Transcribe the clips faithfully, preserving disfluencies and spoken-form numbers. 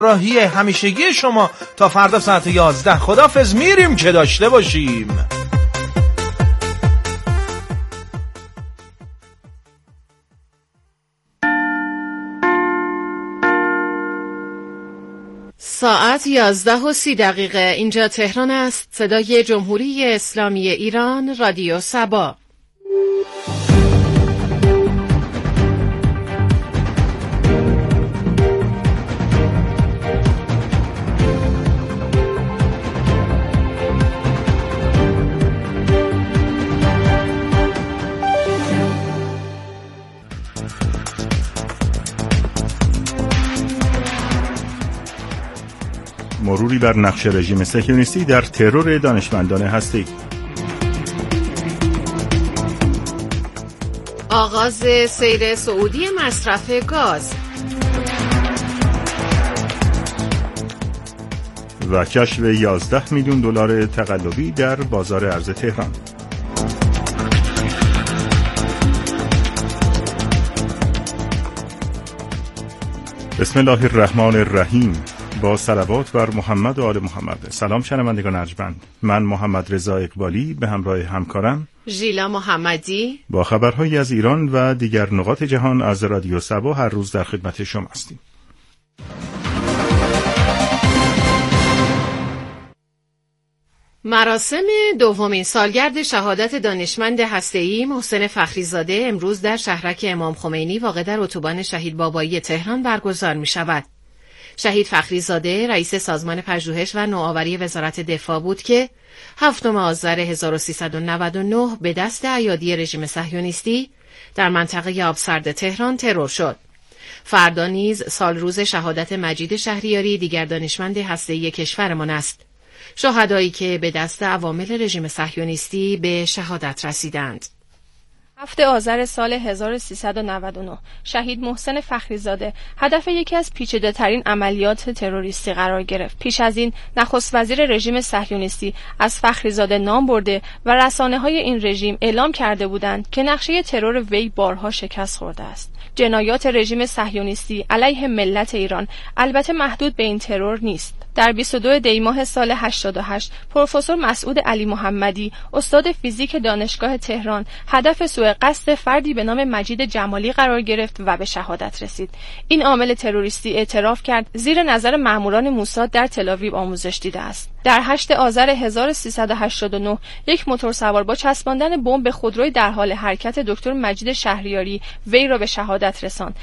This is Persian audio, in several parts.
راهی همیشگی شما تا فردا ساعت یازده. خداحافظ، میریم که داشته باشیم. ساعت یازده و سی دقیقه اینجا تهران است. صدای جمهوری اسلامی ایران، رادیو سبا. مروری بر نقش رژیم صهیونیستی در ترور دانشمندان هسته‌ای. آغاز سیر سعودی مصرف گاز و کشف یازده میلیون دلار تقلبی در بازار ارز تهران. بسم الله الرحمن الرحیم. با صلوات بر محمد و آل محمد. سلام شنوندگان ارجمند، من محمد رضا اقبالی به همراه همکارم ژیلا محمدی با خبرهایی از ایران و دیگر نقاط جهان از رادیو سبا هر روز در خدمت شما هستیم. مراسم دومین سالگرد شهادت دانشمند هسته‌ای محسن فخریزاده امروز در شهرک امام خمینی واقع در اتوبان شهید بابایی تهران برگزار می شود. شهید فخریزاده رئیس سازمان پژوهش و نوآوری وزارت دفاع بود که هفتم آذر هزار و سیصد و نود و نه به دست ایادی رژیم صهیونیستی در منطقه آبسرد تهران ترور شد. فردا نیز سال روز شهادت مجید شهریاری دیگر دانشمند هسته‌ای کشورمان است. شهدایی که به دست عوامل رژیم صهیونیستی به شهادت رسیدند. هفتم آذر سال هزار و سیصد و نود و نه شهید محسن فخریزاده هدف یکی از پیچیده‌ترین عملیات تروریستی قرار گرفت. پیش از این نخست وزیر رژیم صهیونیستی از فخریزاده نام برده و رسانه‌های این رژیم اعلام کرده بودند که نقشه ترور وی بارها شکست خورده است. جنایات رژیم صهیونیستی علیه ملت ایران البته محدود به این ترور نیست. در بیست و دو دی ماه سال هشتاد و هشت پروفسور مسعود علی محمدی استاد فیزیک دانشگاه تهران هدف سوء قصد فردی به نام مجید جمالی قرار گرفت و به شهادت رسید. این عامل تروریستی اعتراف کرد زیر نظر ماموران موساد در تل‌آویو آموزش دیده است. در هشتم آذر هزار و سیصد و هشتاد و نه یک موتورسوار با چسباندن بمب به خودروی در حال حرکت دکتر مجید شهریاری وی را به شهادت رساند.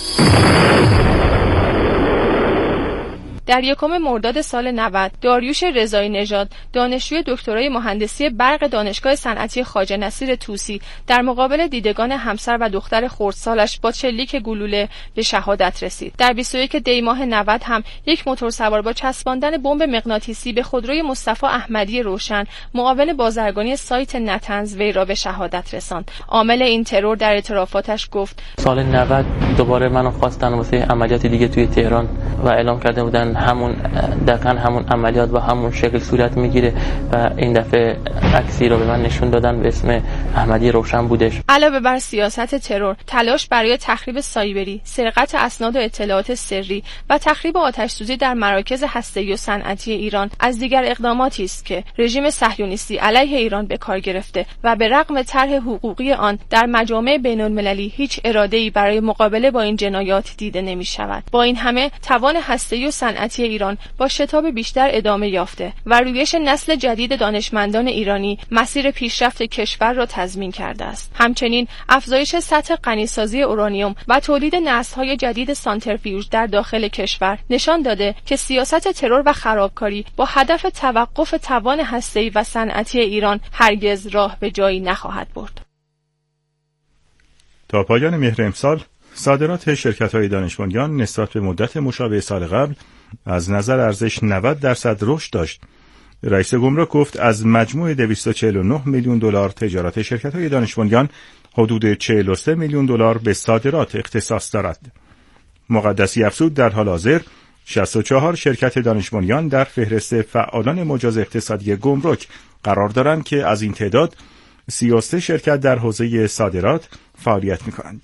در یکم مرداد سال نود داریوش رضایی نژاد دانشجوی دکترای مهندسی برق دانشگاه صنعتی خواجه نصیر طوسی در مقابل دیدگان همسر و دختر خردسالش با شلیک گلوله به شهادت رسید. در بیست و یک دی ماه نود هم یک موتورسوار با چسباندن بمب مغناطیسی به خودروی مصطفی احمدی روشن معاون بازرگانی سایت نتنز وی را به شهادت رساند. عامل این ترور در اعترافاتش گفت سال نود دوباره منو خواستن واسه عملیات دیگه توی تهران و اعلام کرده بودن همون دقیقاً همون عملیات و همون شکل صورت میگیره و این دفعه عکسی رو به من نشون دادن به اسم احمدی روشن بودش. علاوه بر سیاست ترور، تلاش برای تخریب سایبری، سرقت اسناد و اطلاعات سری و تخریب آتش‌سوزی در مراکز هسته‌ای و صنعتی ایران از دیگر اقداماتی است که رژیم صهیونیستی علیه ایران به کار گرفته و به رغم طرح حقوقی آن در مجامع بین‌المللی هیچ اراده‌ای برای مقابله با این جنایات دیده نمی‌شود. با این همه توان هسته‌ای و صنعتی ایران با شتاب بیشتر ادامه یافته و رویش نسل جدید دانشمندان ایرانی مسیر پیشرفت کشور را تضمین کرده است. همچنین افزایش سطح غنیسازی اورانیوم و تولید نسل‌های جدید سانترفیوژ در داخل کشور نشان داده که سیاست ترور و خرابکاری با هدف توقف توان هسته‌ای و صنعتی ایران هرگز راه به جایی نخواهد برد. تا پایان مهر امسال صادرات شرکت‌های دانش بنیان نسبت به مدت مشابه سال قبل از نظر ارزش نود درصد رشد داشت. رئیس گمرک گفت از مجموع دویست و چهل و نه میلیون دلار تجارت شرکت‌های دانش بنیان حدود چهل و سه میلیون دلار به صادرات اختصاص دارد. مقدسی افزود در حال حاضر شصت و چهار شرکت دانش بنیان در فهرست فعالان مجاز اقتصادی گمرک قرار دارند که از این تعداد سی و سه شرکت در حوزه صادرات فعالیت می‌کنند.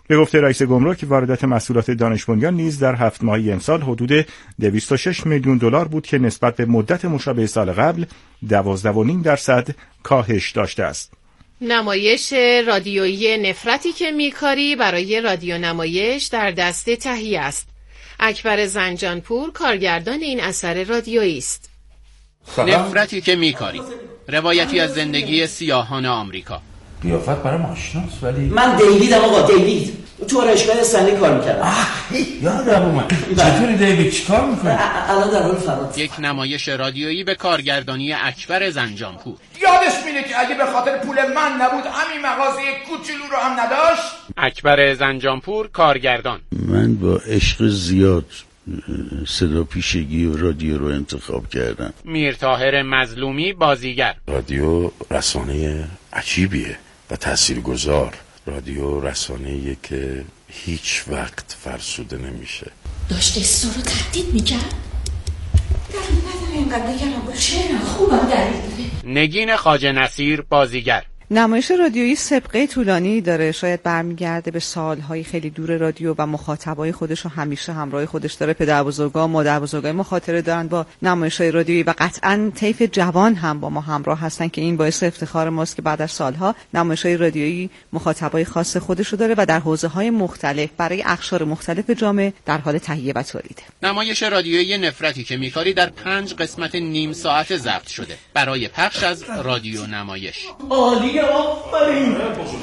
به گفته رئیس گمرک، واردات محصولات دانش بنیان نیز در هفت ماهی امسال حدود دویست و شش میلیون دلار بود که نسبت به مدت مشابه سال قبل دوازده و نیم درصد کاهش داشته است. نمایش رادیویی نفرتی که میکاری برای رادیو نمایش در دست تهیه است. اکبر زنجانپور کارگردان این اثر رادیویی است. نفرتی که میکاری، روایتی از زندگی سیاهان آمریکا. قیافت برام آشناست ولی من دیویدم آقا، دیوید تو آرایشگاه استنلی کار میکردم. یادم اومد. چطوری دیوید چیکار میکنی؟ الان در حال فرات. یک نمایش رادیویی به کارگردانی اکبر زنجانپور. یادش میره که اگه به خاطر پول من نبود همین مغازه کوچولو رو هم نداشت. اکبر زنجانپور کارگردان. من با عشق زیاد صدا پیشگی و رادیو رو انتخاب کردم. میرطاهر مظلومی بازیگر. رادیو رسانه عجیبیه و تاثیرگذار. رادیو رسانه‌ایه که هیچ وقت فرسوده نمیشه. داشت استو رو تهدید میکرد؟ در اینقدر نگرم بود. چرا؟ خوبم دلیل. نگین خواجه نصیر بازیگر. نمایش رادیویی سابقه طولانی داره، شاید برمیگرده به سالهای خیلی دور رادیو و مخاطبای خودش رو همیشه همراه خودش داره. پدربزرگا، مادربزرگای ما خاطره دارن با نمایش‌های رادیویی و قطعاً طیف جوان هم با ما همراه هستن که این باعث افتخار ماست که بعد از سالها نمایش‌های رادیویی مخاطبای خاص خودش رو داره و در حوزه‌های مختلف برای اقشار مختلف جامعه در حال تهیه و تولیده. نمایش رادیویی نفرتی که میکاری در پنج قسمت نیم ساعت ضبط شده برای پخش از رادیو نمایش. عالی، آفرین.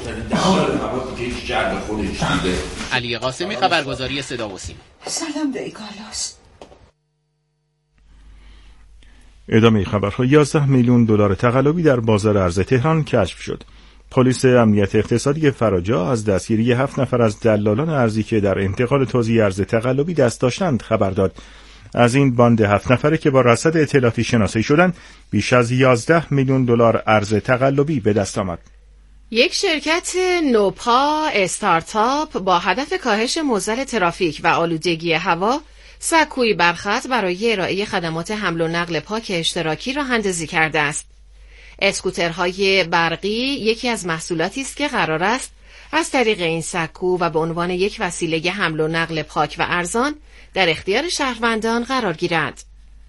علی قاسمی، خبرگزاری صدا و سیما. سلام دیگالاس. ادامه خبرها. یازده میلیون دلار تقلبی در بازار ارز تهران کشف شد. پلیس امنیت اقتصادی فراجا از دستگیری هفت نفر از دلالان ارزی که در انتقال توزیع ارز تقلبی دست داشتند خبر داد. از این باند هفت نفره که با رصد اطلاعاتی شناسایی شدند، بیش از یازده میلیون دلار ارز تقلبی به دست آمد. یک شرکت نوپا استارتاپ با هدف کاهش معضل ترافیک و آلودگی هوا سکویی برخط برای ارائه خدمات حمل و نقل پاک اشتراکی را اندازی کرده است. اسکوترهای برقی یکی از محصولاتی است که قرار است از طریق این سکو و به عنوان یک وسیله حمل و نقل پاک و ارزان در اختیار شهروندان قرار گیرد.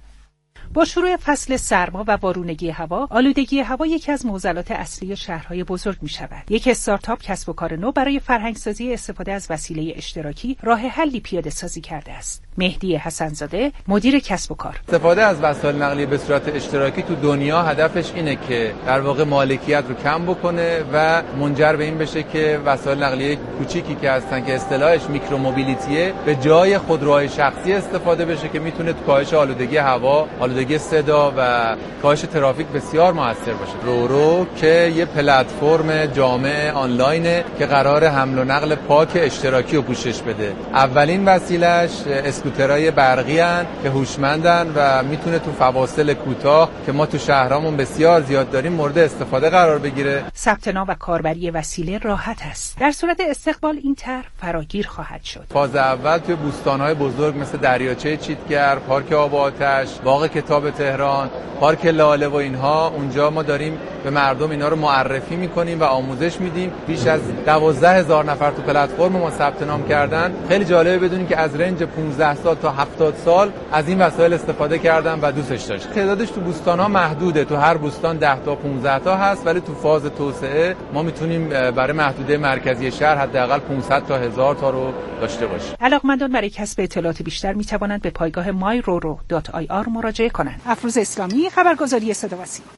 با شروع فصل سرما و بارونگی هوا، آلودگی هوا یکی از معضلات اصلی شهرهای بزرگ می شود. یک استارتاپ کسب و کار نو برای فرهنگسازی استفاده از وسیله اشتراکی راه حلی پیاده سازی کرده است. مهدی حسن‌زاده، مدیر کسب و کار. استفاده از وسایل نقلیه به صورت اشتراکی تو دنیا هدفش اینه که در واقع مالکیت رو کم بکنه و منجر به این بشه که وسایل نقلیه کوچیکی که هستن که اصطلاحش میکرو موبیلیتیه به جای خودروهای شخصی استفاده بشه که میتونه تو کاهش آلودگی هوا، آلودگی صدا و کاهش ترافیک بسیار موثر باشه. رورو که یه پلتفرم جامع آنلاینه که قرار حمل و نقل پاک اشتراکی رو پوشش بده. اولین وسیله‌اش اسکوترهای برقی هن که هوشمندن و میتونه تو فواصل کوتاه که ما تو شهرامون بسیار زیاد داریم مورد استفاده قرار بگیره. ثبت نام و کاربری وسیله راحت است. در صورت استقبال این طرح فراگیر خواهد شد. فاز اول توی بوستان‌های بزرگ مثل دریاچه چیتگر، پارک آب آتش، باغ کتاب تهران، پارک لاله و اینها، اونجا ما داریم به مردم اینا رو معرفی میکنیم و آموزش میدیم. بیش از دوازده هزار نفر تو پلتفرم ما ثبت نام کردن. خیلی جالبه بدونید که از رنج پانزده سال تا هفتاد سال از این وسایل استفاده کردن و دوستش داشتن. تعدادش تو بوستان‌ها محدوده، تو هر بوستان ده تا پانزده تا هست، ولی تو فاز توسعه ما میتونیم برای محدوده مرکزی شهر حداقل پانصد تا هزار تا رو داشته باشیم. علاقمندان برای کسب اطلاعات بیشتر میتوانند به پایگاه مای رورو دات آی آر مراجعه کنند. افروز اسلامی، خبرگزاری صدا و سیما.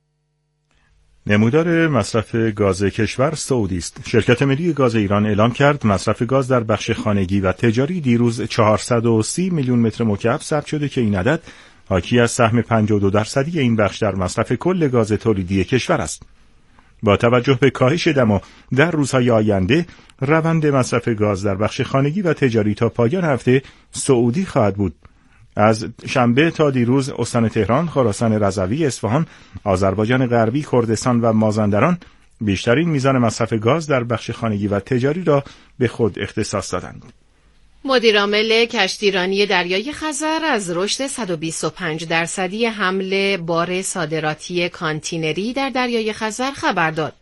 نمودار مصرف گاز کشور سعودی است. شرکت ملی گاز ایران اعلام کرد مصرف گاز در بخش خانگی و تجاری دیروز چهارصد و سی میلیون متر مکعب ثبت شده که این عدد حاکی از سهم پنجاه و دو درصدی این بخش در مصرف کل گاز تولیدی کشور است. با توجه به کاهش دما در روزهای آینده، روند مصرف گاز در بخش خانگی و تجاری تا پایان هفته سعودی خواهد بود. از شنبه تا دیروز استان تهران، خراسان رضوی، اصفهان، آذربایجان غربی، کردستان و مازندران بیشترین میزان مصرف گاز در بخش خانگی و تجاری را به خود اختصاص دادند. مدیرعامل کشتیرانی دریای خزر از رشد صد و بیست و پنج درصدی حمل بار صادراتی کانتینری در دریای خزر خبر داد.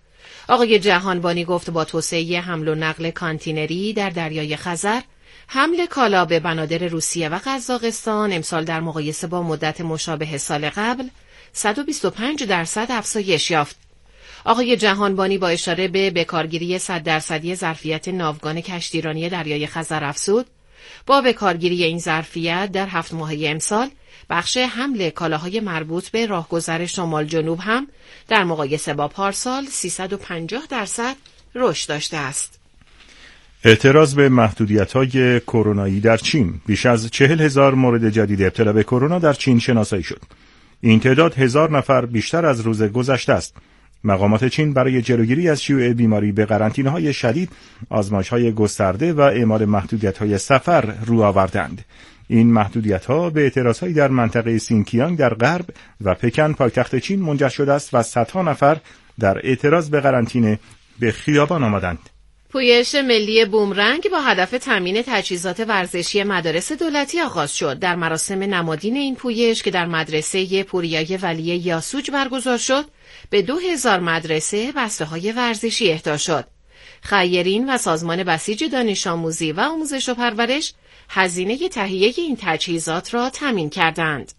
آقای جهانبانی گفت با توسعه حمل و نقل کانتینری در دریای خزر، حمل کالا به بنادر روسیه و قزاقستان امسال در مقایسه با مدت مشابه سال قبل صد و بیست و پنج درصد افزایش یافت. آقای جهانبانی با اشاره به بکارگیری صد درصدی ظرفیت ناوگان کشتیرانی دریای خزر افزود، با بکارگیری این ظرفیت در هفت ماهه امسال بخش حمل کالاهای مربوط به راهگذر شمال جنوب هم در مقایسه با پارسال سیصد و پنجاه درصد رشد داشته است. اعتراض به محدودیت‌های کرونایی در چین. بیش از چهل هزار مورد جدید ابتلا به کرونا در چین شناسایی شد. این تعداد هزار نفر بیشتر از روز گذشته است. مقامات چین برای جلوگیری از شیوع بیماری به قرنطینه‌های شدید، آزمایش‌های گسترده و اعمال محدودیت‌های سفر رو آوردند. این محدودیت‌ها به اعتراضهایی در منطقه سینکیانگ در غرب و پکن پایتخت چین منجر شده است و صدها نفر در اعتراض به قرنطینه به خیابان آمدند. پویش ملی بومرنگ با هدف تامین تجهیزات ورزشی مدارس دولتی آغاز شد. در مراسم نمادین این پویش که در مدرسه پوریای ولیه یاسوج برگزار شد، به دو هزار مدرسه بسته‌های ورزشی اهدا شد. خیرین و سازمان بسیج دانش آموزی و آموزش و پرورش هزینه تهیه این تجهیزات را تامین کردند.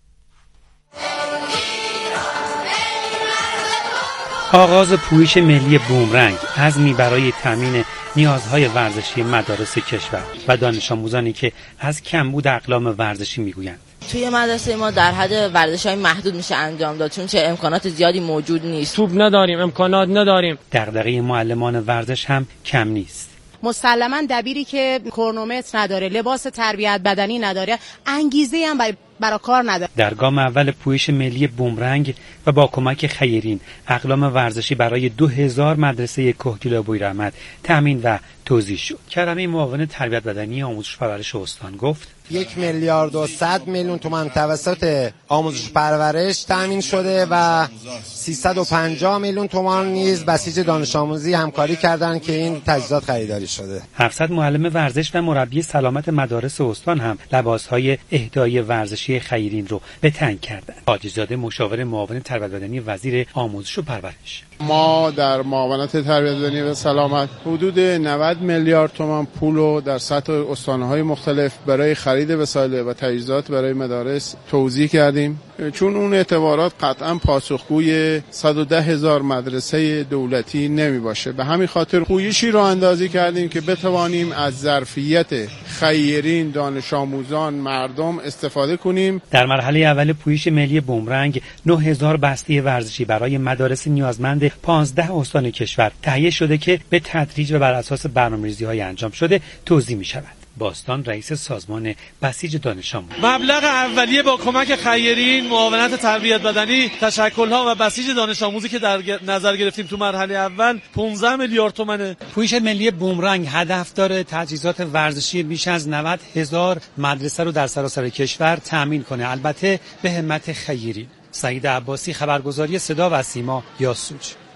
آغاز پویش ملی بومرنگ عزمی برای تامین نیازهای ورزشی مدارس کشور و دانش آموزانی که از کمبود اقلام ورزشی میگویند. توی مدرسه ما در حد ورزش‌های محدود میشه انجام داد، چون چه امکانات زیادی موجود نیست. توپ نداریم، امکانات نداریم. دغدغه معلمان ورزش هم کم نیست. مسلماً دبیری که کرونومتر نداره، لباس تربیت بدنی نداره، انگیزه هم برای برای کار نداره. در گام اول پویش ملی بومرنگ و با کمک خیرین اقلام ورزشی برای دو هزار مدرسه کهگیلو بویرحمد تامین و توزیع شد. کرمی معاون تربیت بدنی آموزش پرورش استان گفت یک میلیارد و صد میلیون تومان توسط آموزش پرورش تامین شده و سیصد و پنجاه میلیون تومان نیز بسیج دانش آموزی همکاری کردند که این تجهیزات خریداری شده. هفتصد معلم ورزش و مربی سلامت مدارس استان هم لباسهای اهدای ورزشی خیرین رو به تنگ کردند. حاجی‌زاده مشاور معاون تربیت بدنی وزیر آموزش و پرورش: ما در معاونت تربیت بدنی و سلامت حدود نود میلیارد تومان پول رو در سطح استان‌های مختلف برای خرید وسایل و تجهیزات برای مدارس توزیع کردیم، چون اون اعتبارات قطعا پاسخگوی صد و ده هزار مدرسه دولتی نمی باشه. به همین خاطر پویشی رو اندازی کردیم که بتوانیم از ظرفیت خیرین، دانش آموزان، مردم استفاده کنیم. در مرحله اول پویش ملی بومرنگ نه هزار بسته ورزشی برای مدارس نیازمند پانزده استان کشور تهیه شده که به تدریج و بر اساس برنامه‌ریزی‌های انجام شده توزیع می‌شود. باستان رئیس سازمان بسیج دانش آموزی: مبلغ اولیه با کمک خیرین، معاونت تربیت بدنی، تشکل‌ها و بسیج دانش آموزی که در نظر گرفتیم تو مرحله اول پانزده میلیارد تومانه. پویش ملی بومرنگ هدف داره تجهیزات ورزشی بیش از نود هزار مدرسه رو در سراسر کشور تامین کنه، البته به همت خیرین. سعید عباسی، خبرگزاری صدا و سیما، یاسوج.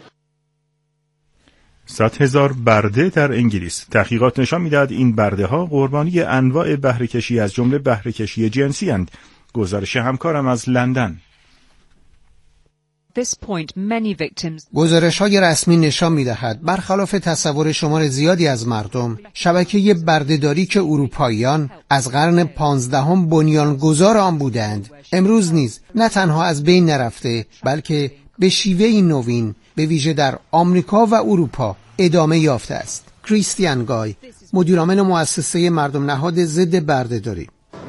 صد هزار برده در انگلیس. تحقیقات نشان می‌دهد این برده ها قربانی انواع بهره‌کشی از جمله بهره‌کشی جنسی اند. گزارش همکارم از لندن. گزارش‌های رسمی نشان می‌دهد برخلاف تصور شمار زیادی از مردم، شبکه بردهداری که اروپاییان از قرن پانزدهم بنیانگذار آن بودند، امروز نیز نه تنها از بین نرفته، بلکه به شیوهی نوین به ویژه در آمریکا و اروپا ادامه یافته است. کریستیان گای، مدیرعامل مؤسسه مردم نهاد ضد بردهداری: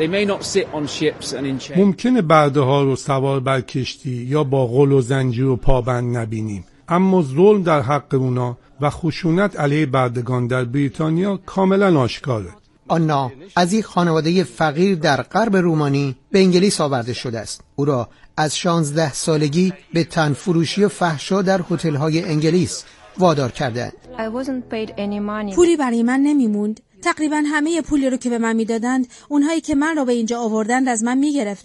ممکنه برده ها رو سوار بر کشتی یا با غل و زنجیر و پابند نبینیم، اما ظلم در حق اونا و خشونت علیه بردگان در بریتانیا کاملا آشکاره. آنا از یک خانواده فقیر در غرب رومانی به انگلیس آورده شده است. او را از شانزده سالگی به تنفروشی و فحشا در هتل‌های انگلیس وادار کردند. پولی برای من نمیموند. تقریبا همه پولی رو که به من میدادند، اونهایی که من را به اینجا آوردند از من میگرفتند.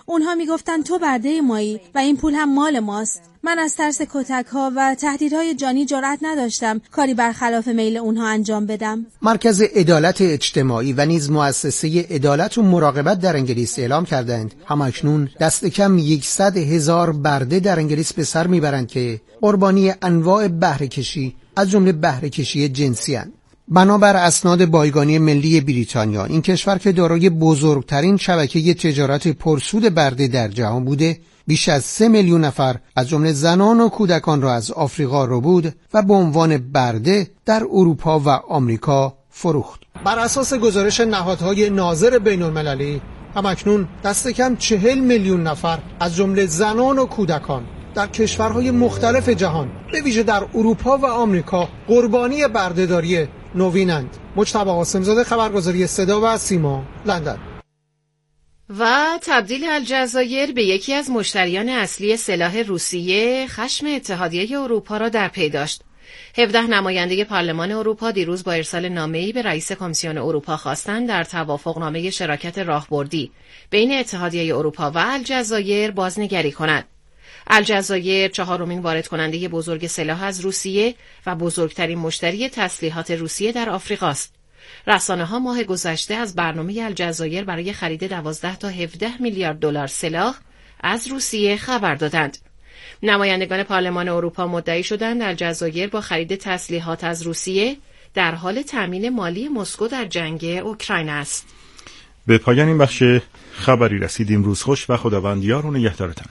اونها میگفتن تو برده مایی و این پول هم مال ماست. من از ترس کتک‌ها و تهدیدهای جانی جرأت نداشتم کاری برخلاف میل اونها انجام بدم. مرکز عدالت اجتماعی و نیز مؤسسه عدالت و مراقبت در انگلیس اعلام کردند همکنون دست کم صد هزار برده در انگلیس به سر میبرند که قربانی انواع بهره‌کشی از جمله بهره‌کشی جنسی اند. بنابر اسناد بایگانی ملی بریتانیا، این کشور که دارای بزرگترین شبکه تجارت پرسود برده در جهان بوده، بیش از سه میلیون نفر از جمله زنان و کودکان را از آفریقا ربود و به عنوان برده در اروپا و آمریکا فروخت. بر اساس گزارش نهادهای ناظر بین‌المللی، همکنون دست کم چهل میلیون نفر از جمله زنان و کودکان در کشورهای مختلف جهان به ویژه در اروپا و آمریکا قربانی بردهداری نوینند. مجتبی قاسم‌زاده، خبرگزاری صدا و سیما، لندن. و تبدیل الجزایر به یکی از مشتریان اصلی سلاح روسیه خشم اتحادیه اروپا را در پی داشت. هفده نماینده پارلمان اروپا دیروز با ارسال نامه‌ای به رئیس کمیسیون اروپا خواستند در توافقنامه شراکت راهبردی بین اتحادیه اروپا و الجزایر بازنگری کند. الجزایر چهارمین وارد کننده بزرگ سلاح از روسیه و بزرگترین مشتری تسلیحات روسیه در آفریقا است. رسانه‌ها ماه گذشته از برنامه الجزایر برای خرید دوازده تا هفده میلیارد دلار سلاح از روسیه خبر دادند. نمایندگان پارلمان اروپا مدعی شدند الجزایر با خرید تسلیحات از روسیه در حال تامین مالی مسکو در جنگ اوکراین است. به پایان این بخش خبری رسیدیم. روز خوش و خداوند یار و نگهدارتان.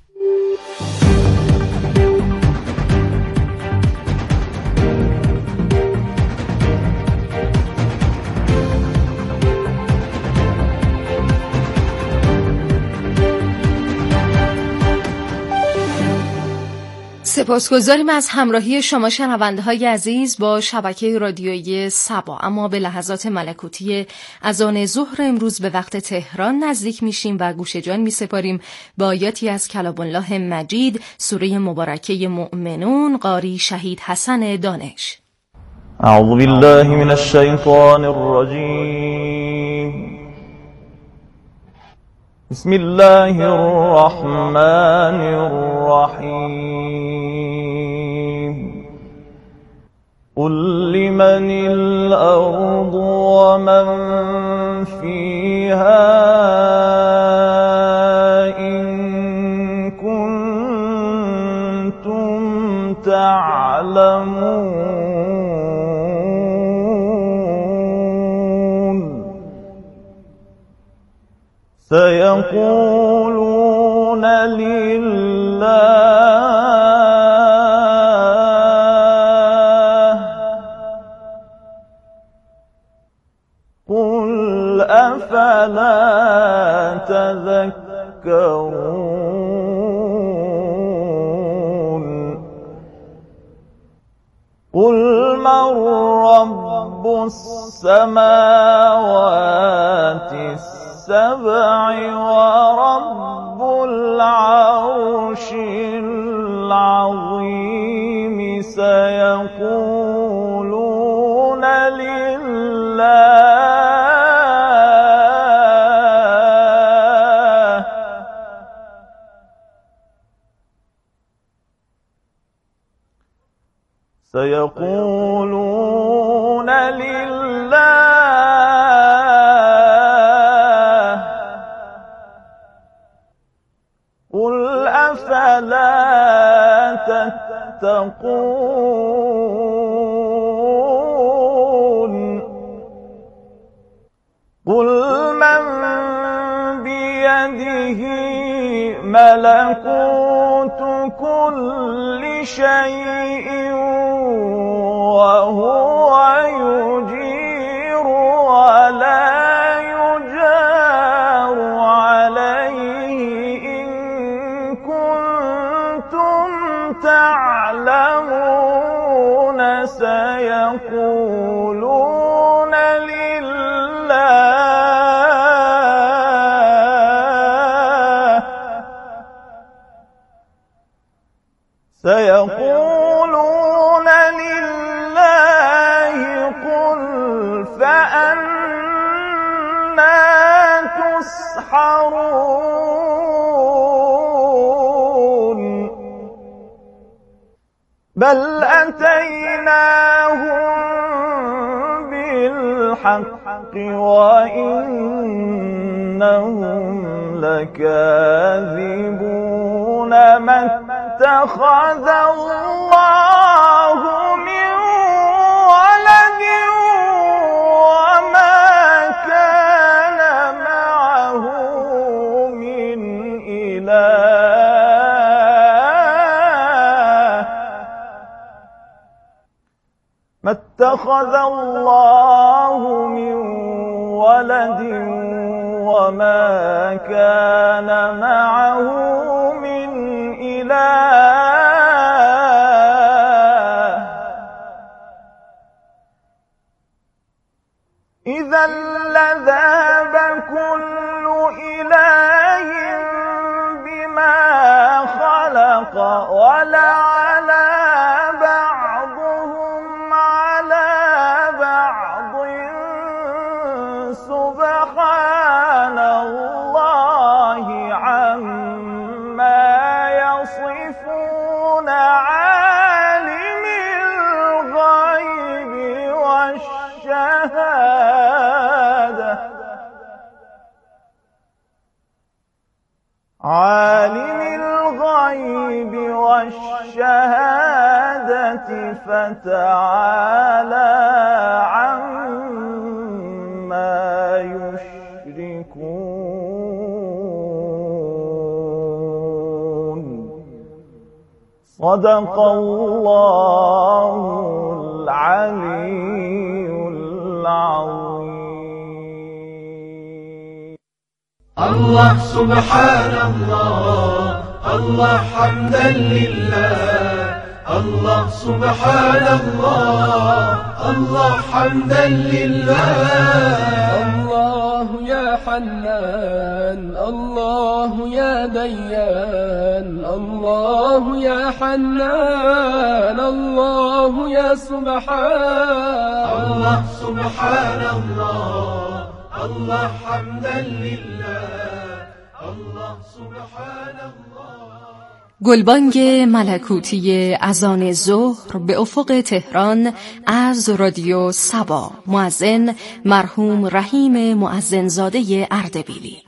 سپاسگزاریم از همراهی شما شنونده‌های عزیز با شبکه رادیویی سبا. اما به لحظات ملکوتی اذان ظهر امروز به وقت تهران نزدیک میشیم و گوش جان میسپاریم با آیاتی از کلام الله مجید، سوره مبارکه مؤمنون، قاری شهید حسن دانش. اعوذ بالله من الشیطان الرجیم. بسم الله الرحمن الرحیم. قل لمن الأرض ومن فيها إن كنتم تعلمون. سيقولون لله. قل أفلا تذكرون. قل من رب السماوات السبع ورب العرش العظيم. سيقولون لله. سيقولون لله. قل أفلا تتقون. قل من بيده ملكوت كل شيء وهو يجير ولا يجار عليه إن كنتم تعلمون. سيقولون لله. سيقولون لله. قل فأنا تسحرون. بل أتيناهم بالحق وإنهم لكاذبون ما اتخذ الله من ولد وما كان معه من إله ما اتخذ الله من ولد وما كان معه من إله إذا لذهب كل إله بما خلق ولعلى بعضهم على بعض سبحان الله عما يصفون عالم الغيب والشهادة عالم الغيب والشهادة فتعالى عما يشركون صدق الله العلي العظيم. الله سبحان الله الله حمدا لله الله سبحان الله الله حمدا لله الله يا حنان الله يا ديان الله يا حنان الله يا سبحان الله سبحان الله الله حمدا لله الله سبحان الله. گلبانگ ملکوتی اذان ظهر به افق تهران از رادیو صبا. مؤذن مرحوم رحیم مؤذنزاده اردبیلی.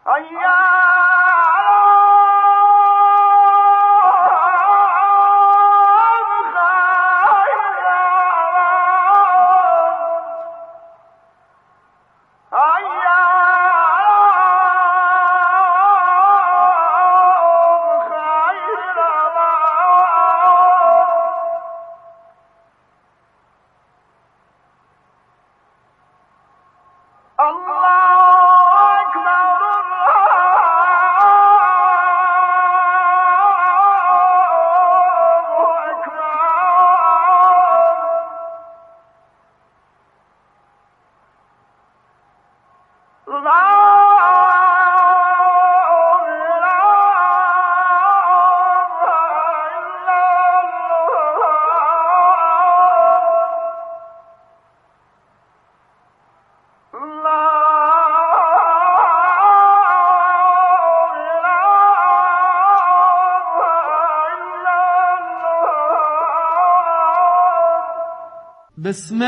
بسم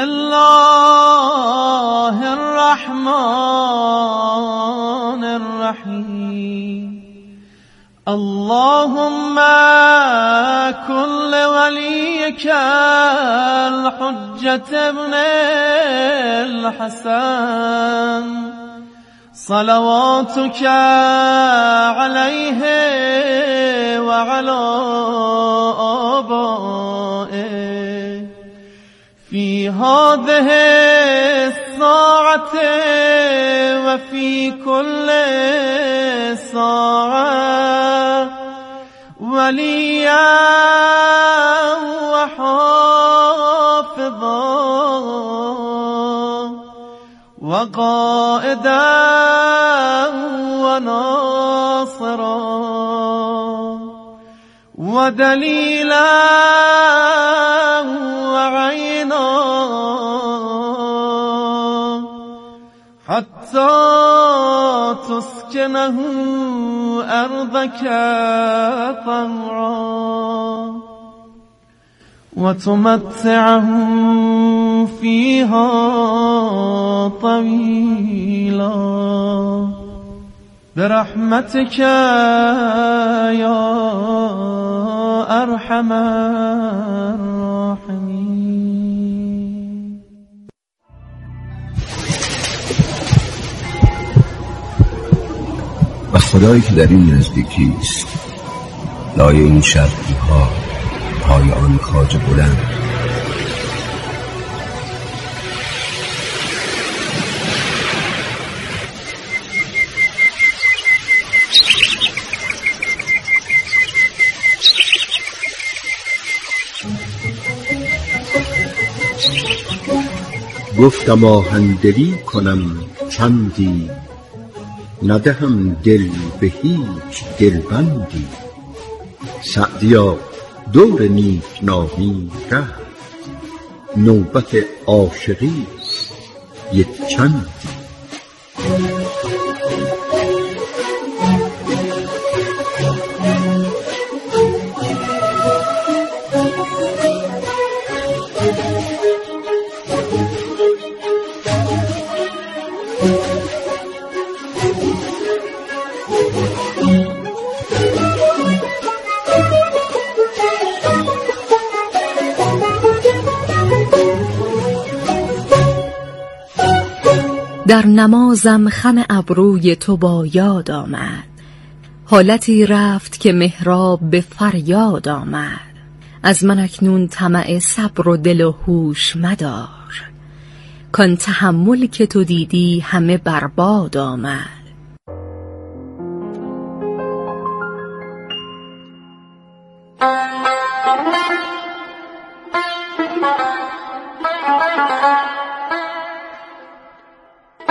الله الرحمن الرحيم اللهم كن لوليك الحجة ابن الحسن صلواتك عليه وعلى آبائه في هذه الساعة وفي كل ساعة وليا وحافظا وقائدا وناصرا ودليلا وعينا حتى تسكنه أرضك طوعا وتمتعه فيها طويلا برحمتك يا أرحم الراحمين. و خدایی که در این نزدیکی است، لای این شرقی ها، پای آن کاج بلند، گفتم آهندلی کنم چندی، ندهم دل به هیچ دلبندی. سعدیا دور نیکنامی رفت، نوبت عاشقی است یک چندی. در نمازم خم ابروی تو با یاد آمد، حالتی رفت که محراب به فریاد آمد. از من اکنون طمع صبر و دل و هوش مدار، کان تحمل که تو دیدی همه برباد آمد.